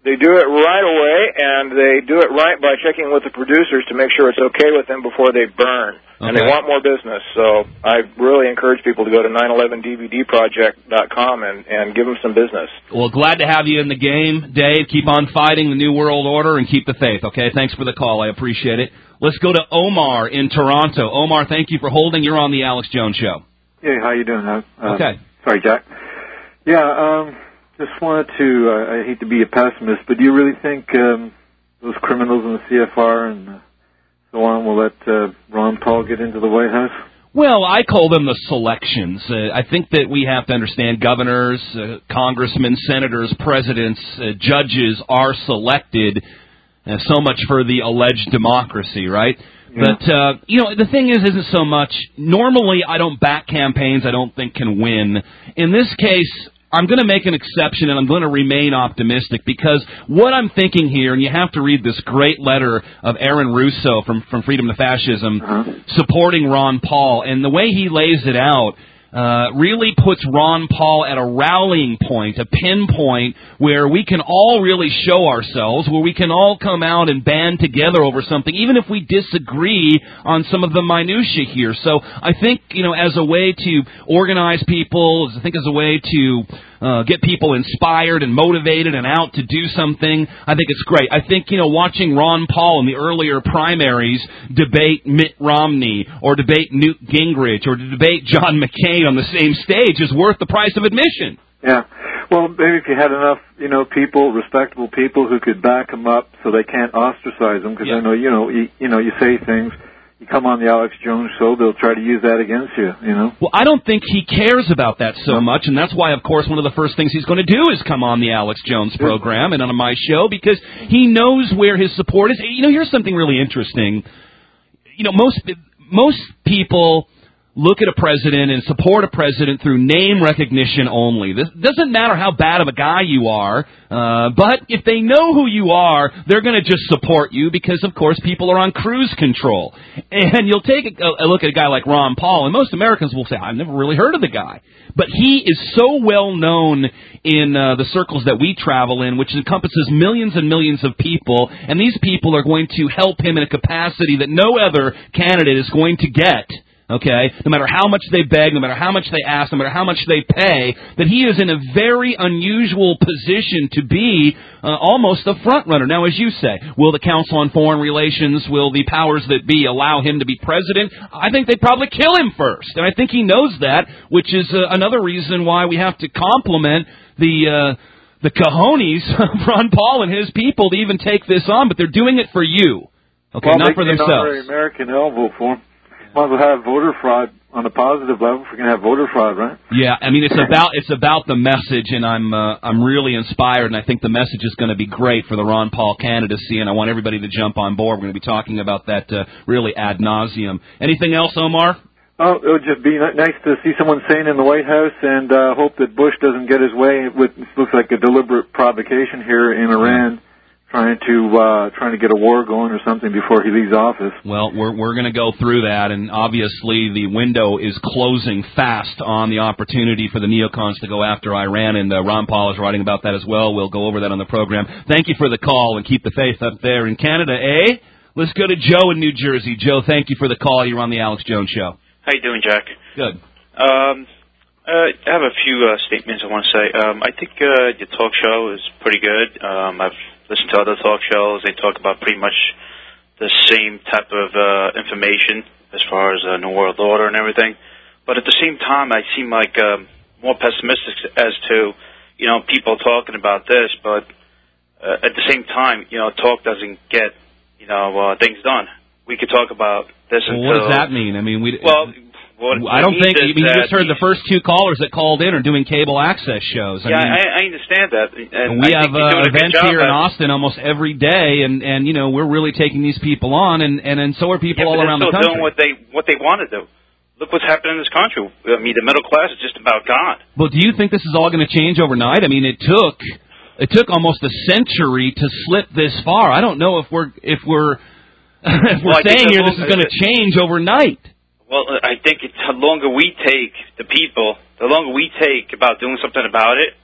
They do it right away, and they do it right by checking with the producers to make sure it's okay with them before they burn. Okay. And they want more business, so I really encourage people to go to nine eleven D V D project dot com and, and give them some business. Well, glad to have you in the game, Dave. Keep on fighting the New World Order and keep the faith, okay? Thanks for the call. I appreciate it. Let's go to Omar in Toronto. Omar, thank you for holding. You're on the Alex Jones Show. Hey, how you doing? Uh, okay. Sorry, Jack. Yeah, um... just wanted to, uh, I hate to be a pessimist, but do you really think um, those criminals in the C F R and uh, so on will let uh, Ron Paul get into the White House? Well, I call them the selections. Uh, I think that we have to understand governors, uh, congressmen, senators, presidents, uh, judges are selected, uh, so much for the alleged democracy, right? Yeah. But, uh, you know, the thing is, isn't so much, normally I don't back campaigns I don't think can win. In this case, I'm going to make an exception, and I'm going to remain optimistic, because what I'm thinking here, and you have to read this great letter of Aaron Russo from, from Freedom to Fascism, uh-huh. supporting Ron Paul, and the way he lays it out uh, really puts Ron Paul at a rallying point, a pinpoint, where we can all really show ourselves, where we can all come out and band together over something, even if we disagree on some of the minutiae here. So I think, you know, as a way to organize people, I think as a way to uh, get people inspired and motivated and out to do something, I think it's great. I think, you know, watching Ron Paul in the earlier primaries debate Mitt Romney or debate Newt Gingrich or to debate John McCain on the same stage is worth the price of admission. Yeah. Well, maybe if you had enough, you know, people, respectable people who could back them up so they can't ostracize them, because yeah. I know, you know, you, you know, you say things, you come on the Alex Jones show, they'll try to use that against you, you know. Well, I don't think he cares about that so much, and that's why, of course, one of the first things he's going to do is come on the Alex Jones program and on my show, because he knows where his support is. You know, here's something really interesting. You know, most most people look at a president and support a president through name recognition only. This doesn't matter how bad of a guy you are, uh, but if they know who you are, they're going to just support you because, of course, people are on cruise control. And you'll take a, a look at a guy like Ron Paul, and most Americans will say, I've never really heard of the guy. But he is so well known in uh, the circles that we travel in, which encompasses millions and millions of people, and these people are going to help him in a capacity that no other candidate is going to get. Okay, no matter how much they beg, no matter how much they ask, no matter how much they pay, that he is in a very unusual position to be uh, almost a front runner. Now, as you say, will the Council on Foreign Relations, will the powers that be allow him to be president? I think they'd probably kill him first, and I think he knows that, which is uh, another reason why we have to compliment the uh, the cojones of Ron Paul and his people to even take this on, but they're doing it for you, okay, well, not for themselves. Well, they American elbow for him. Might as well have voter fraud on a positive level if we're going to have voter fraud, right? Yeah, I mean, it's about it's about the message, and I'm uh, I'm really inspired, and I think the message is going to be great for the Ron Paul candidacy, and I want everybody to jump on board. We're going to be talking about that uh, really ad nauseum. Anything else, Omar? Oh, it would just be nice to see someone sane in the White House, and uh, hope that Bush doesn't get his way with looks like a deliberate provocation here in Iran. Yeah. Trying to uh, trying to get a war going or something before he leaves office. Well, we're we're going to go through that, and obviously the window is closing fast on the opportunity for the neocons to go after Iran, and uh, Ron Paul is writing about that as well. We'll go over that on the program. Thank you for the call, and keep the faith up there in Canada, eh? Let's go to Joe in New Jersey. Joe, thank you for the call. You're on the Alex Jones Show. How you doing, Jack? Good. Um, uh, I have a few uh, statements I want to say. Um, I think uh, your talk show is pretty good. Um, I've listen to other talk shows. They talk about pretty much the same type of uh, information as far as uh, New World Order and everything. But at the same time, I seem like um, more pessimistic as to, you know, people talking about this. But uh, at the same time, you know, talk doesn't get, you know, uh, things done. We could talk about this well, until... What does that mean? I mean, we... Well... What, I don't think you, you just heard he, the first two callers that called in are doing cable access shows. I yeah, mean, I, I understand that. And, and we I have uh, events here in Austin almost every day, and, and you know we're really taking these people on, and, and, and so are people yeah, all around the country. Doing what they what they want to do. Look what's happening in this country. I mean, the middle class is just about gone. Well, do you think this is all going to change overnight? I mean, it took it took almost a century to slip this far. I don't know if we're if we're if we're well, saying here this is going to change overnight. Well, I think it's the longer we take, the people, the longer we take about doing something about it,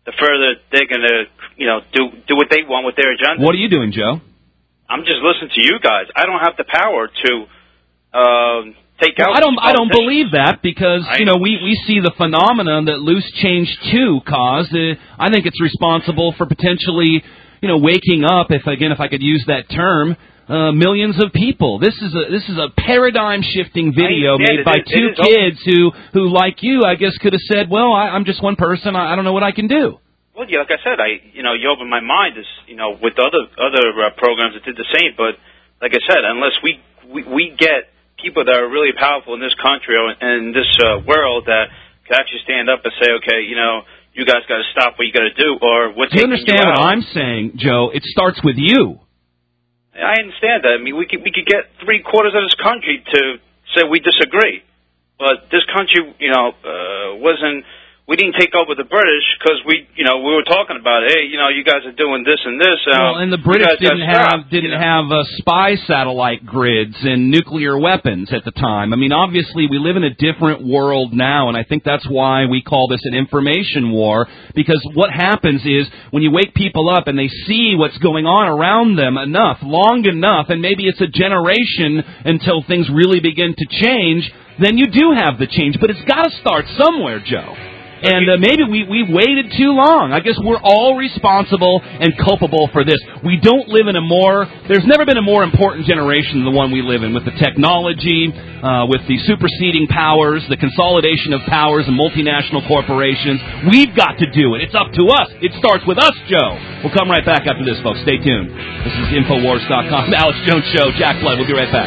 the further they're going to, you know, do do what they want with their agenda. What are you doing, Joe? I'm just listening to you guys. I don't have the power to um, take well, out. I don't. I don't believe that because you know we we see the phenomenon that Loose Change two caused. Uh, I think it's responsible for potentially, you know, waking up. If again, if I could use that term. Uh, millions of people. This is a this is a paradigm shifting video made it. by It, two it kids who who like you, I guess, could have said, "Well, I, I'm just one person. I, I don't know what I can do." Well, yeah, like I said, I you know you opened my mind. Is you know with other other uh, programs that did the same, but like I said, unless we we, we get people that are really powerful in this country or in this uh, world that can actually stand up and say, "Okay, you know, you guys got to stop what you got to do," or what. Do you understand what I'm saying, Joe? It starts with you. I understand that. I mean, we could we could get three quarters of this country to say we disagree, but this country, you know, uh, wasn't. We didn't take over the British because we, you know, we were talking about, hey, you know, you guys are doing this and this. Um, well, and the British didn't have didn't you know? have uh, spy satellite grids and nuclear weapons at the time. I mean, obviously, we live in a different world now, and I think that's why we call this an information war. Because what happens is when you wake people up and they see what's going on around them enough, long enough, and maybe it's a generation until things really begin to change, then you do have the change. But it's got to start somewhere, Joe. And uh, maybe we, we waited too long. I guess we're all responsible and culpable for this. We don't live in a more, there's never been a more important generation than the one we live in, with the technology, uh, with the superseding powers, the consolidation of powers and multinational corporations. We've got to do it. It's up to us. It starts with us, Joe. We'll come right back after this, folks. Stay tuned. This is Infowars dot com, Alex Jones Show, Jack Flood. We'll be right back.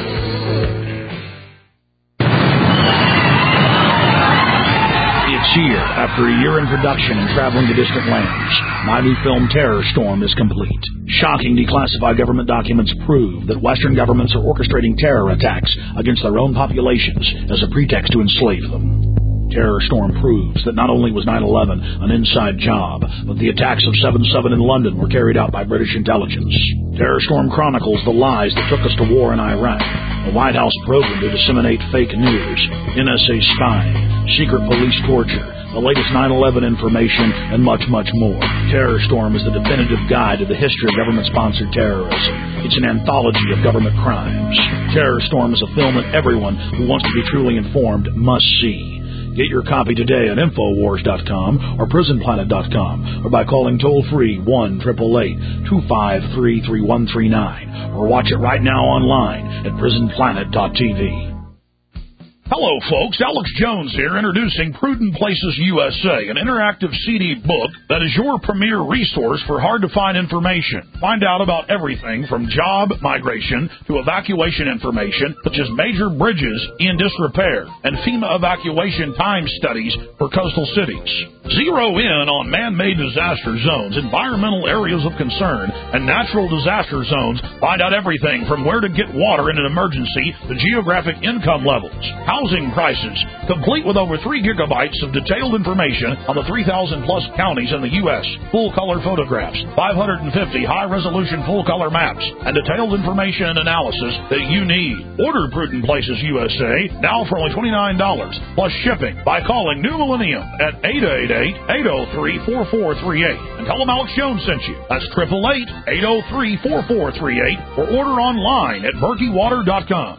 Here, after a year in production and traveling to distant lands, my new film Terror Storm is complete. Shocking declassified government documents prove that Western governments are orchestrating terror attacks against their own populations as a pretext to enslave them. Terror Storm proves that not only was nine eleven an inside job, but the attacks of seven seven in London were carried out by British intelligence. Terror Storm chronicles the lies that took us to war in Iraq, a White House program to disseminate fake news, N S A spying, secret police torture, the latest nine eleven information, and much, much more. Terror Storm is the definitive guide to the history of government-sponsored terrorism. It's an anthology of government crimes. Terror Storm is a film that everyone who wants to be truly informed must see. Get your copy today at Infowars dot com or Prison Planet dot com or by calling toll-free one eight eight eight, two five three, three one three nine or watch it right now online at Prison Planet dot T V. Hello, folks. Alex Jones here, introducing Prudent Places U S A, an interactive C D book that is your premier resource for hard-to-find information. Find out about everything from job migration to evacuation information, such as major bridges in disrepair and FEMA evacuation time studies for coastal cities. Zero in on man-made disaster zones, environmental areas of concern, and natural disaster zones. Find out everything from where to get water in an emergency to geographic income levels, housing prices, complete with over three gigabytes of detailed information on the three thousand plus counties in the U S, full-color photographs, five hundred fifty high-resolution full-color maps, and detailed information and analysis that you need. Order Prudent Places U S A now for only twenty-nine dollars plus shipping by calling New Millennium at eight eight eight, eight oh three, four four three eight and tell them Alex Jones sent you. That's eight eight eight, eight oh three, four four three eight or order online at Berkey Water dot com.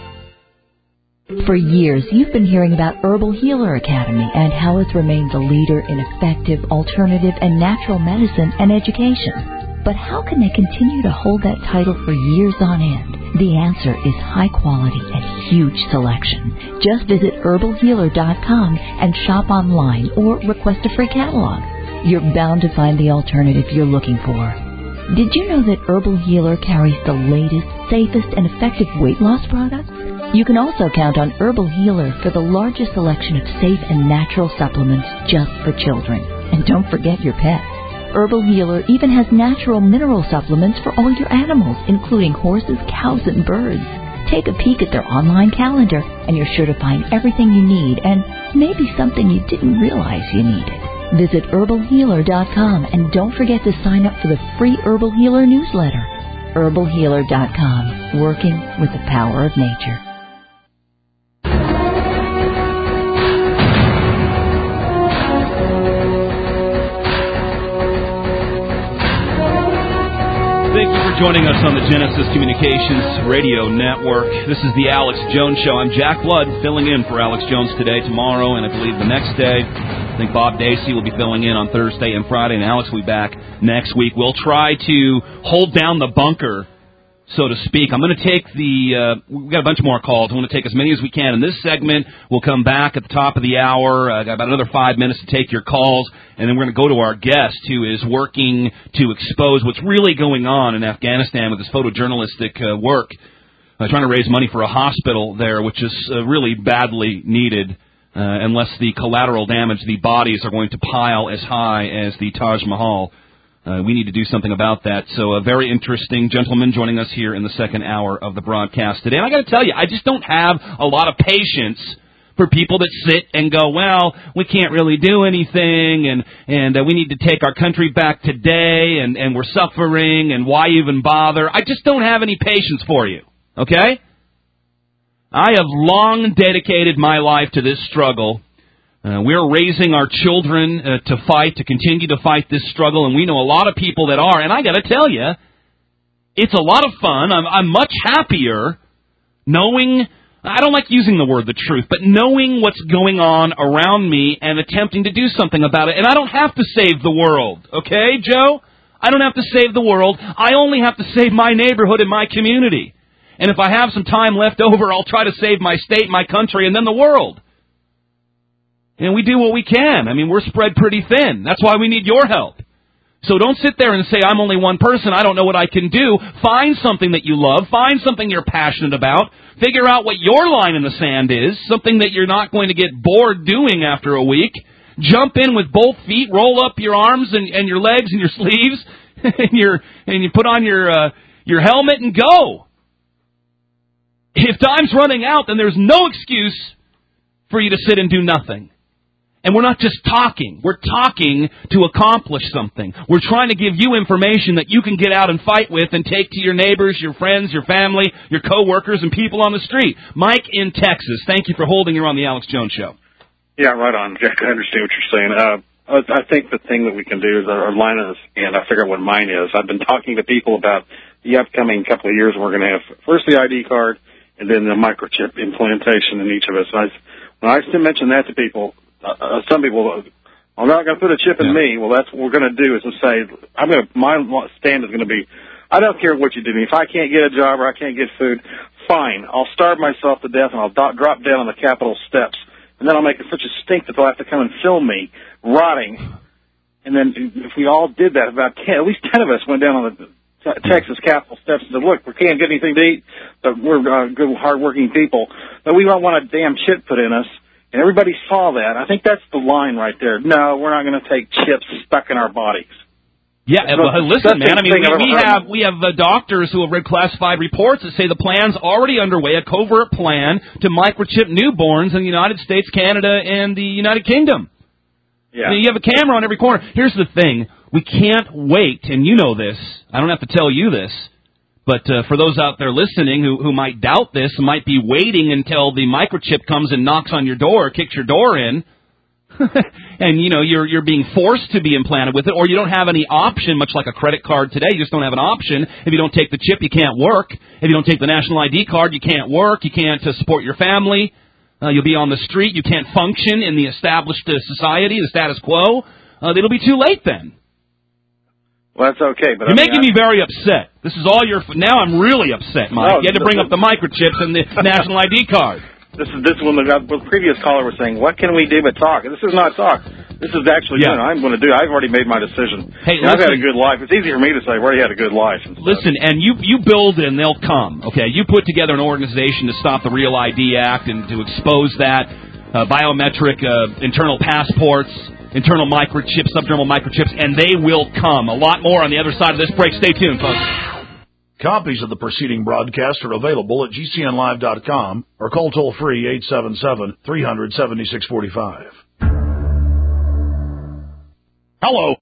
For years, you've been hearing about Herbal Healer Academy and how it's remained the leader in effective, alternative, and natural medicine and education. But how can they continue to hold that title for years on end? The answer is high quality and huge selection. Just visit Herbal Healer dot com and shop online or request a free catalog. You're bound to find the alternative you're looking for. Did you know that Herbal Healer carries the latest, safest, and effective weight loss products? You can also count on Herbal Healer for the largest selection of safe and natural supplements just for children. And don't forget your pets. Herbal Healer even has natural mineral supplements for all your animals, including horses, cows, and birds. Take a peek at their online calendar, and you're sure to find everything you need and maybe something you didn't realize you needed. Visit Herbal Healer dot com and don't forget to sign up for the free Herbal Healer newsletter. Herbal Healer dot com, working with the power of nature. for joining us on the Genesis Communications Radio Network. This is the Alex Jones Show. I'm Jack Blood, filling in for Alex Jones today, tomorrow, and I believe the next day. I think Bob Dacey will be filling in on Thursday and Friday, and Alex will be back next week. We'll try to hold down the bunker, so to speak. I'm going to take the, uh, we've got a bunch more calls. I'm going to take as many as we can in this segment. We'll come back at the top of the hour. I uh, got about another five minutes to take your calls, and then we're going to go to our guest who is working to expose what's really going on in Afghanistan with his photojournalistic uh, work, uh, trying to raise money for a hospital there, which is uh, really badly needed. Uh, unless the collateral damage, the bodies are going to pile as high as the Taj Mahal. Uh, we need to do something about that. So a very interesting gentleman joining us here in the second hour of the broadcast today. And I got to tell you, I just don't have a lot of patience for people that sit and go, well, we can't really do anything, and and uh, we need to take our country back today, and, and we're suffering, and why even bother? I just don't have any patience for you, okay? I have long dedicated my life to this struggle. Uh, we're raising our children uh, to fight, to continue to fight this struggle, and we know a lot of people that are. And I got to tell you, it's a lot of fun. I'm, I'm much happier knowing, I don't like using the word the truth, but knowing what's going on around me and attempting to do something about it. And I don't have to save the world, okay, Joe? I don't have to save the world. I only have to save my neighborhood and my community. And if I have some time left over, I'll try to save my state, my country, and then the world. And we do what we can. I mean, we're spread pretty thin. That's why we need your help. So don't sit there and say, I'm only one person, I don't know what I can do. Find something that you love. Find something you're passionate about. Figure out what your line in the sand is, something that you're not going to get bored doing after a week. Jump in with both feet, roll up your arms and, and your legs and your sleeves, and, your, and you put on your, uh, your helmet and go. If time's running out, then there's no excuse for you to sit and do nothing. And we're not just talking. We're talking to accomplish something. We're trying to give you information that you can get out and fight with and take to your neighbors, your friends, your family, your coworkers, and people on the street. Mike in Texas, thank you for holding. You're on the Alex Jones Show. Yeah, right on, Jack. I understand what you're saying. Uh, I think the thing that we can do is our line is, and I figure out what mine is. I've been talking to people about the upcoming couple of years. We're going to have first the I D card, and then the microchip implantation in each of us. I, when I mention that to people, uh, some people, I'm not going to put a chip in yeah. me. Well, that's what we're going to do is to say, I'm going to, my stand is going to be, I don't care what you do. If I can't get a job or I can't get food, fine. I'll starve myself to death and I'll do- drop down on the Capitol steps. And then I'll make it such a stink that they'll have to come and film me rotting. And then if we all did that, about ten, at least ten of us went down on the Texas Capitol steps and said, look, we can't get anything to eat, but we're uh, good, hard-working people. But we don't want a damn chip put in us. And everybody saw that. I think that's the line right there. No, we're not going to take chips stuck in our bodies. Yeah, well, listen, man, I mean, we, we have we have uh, doctors who have read classified reports that say the plan's already underway, a covert plan to microchip newborns in the United States, Canada, and the United Kingdom. Yeah. You have a camera on every corner. Here's the thing. We can't wait, and you know this. I don't have to tell you this. But uh, for those out there listening who, who might doubt this, might be waiting until the microchip comes and knocks on your door, kicks your door in, and, you know, you're you're being forced to be implanted with it, or you don't have any option, much like a credit card today. You just don't have an option. If you don't take the chip, you can't work. If you don't take the national I D card, you can't work. You can't uh, support your family. Uh, you'll be on the street. You can't function in the established uh, society, the status quo. Uh, it'll be too late then. Well, that's okay. But You're I mean, making I... me very upset. This is all your... Now I'm really upset, Mike. No, you had to bring up the microchips and the national I D card. This is this one. The, the previous caller was saying, "What can we do but talk?" And this is not talk. This is actually, yeah. you know, I'm going to do. I've already made my decision. Hey, you know, I've had a good life. It's easy for me to say, "I've already had a good life." And listen, and you you build it and they'll come. Okay, you put together an organization to stop the Real I D Act and to expose that uh, biometric uh, internal passports, internal microchips, subdermal microchips, and they will come. A lot more on the other side of this break. Stay tuned, folks. Copies of the preceding broadcast are available at G C N live dot com or call toll-free eight seven seven, three hundred, seventy-six forty-five. Hello,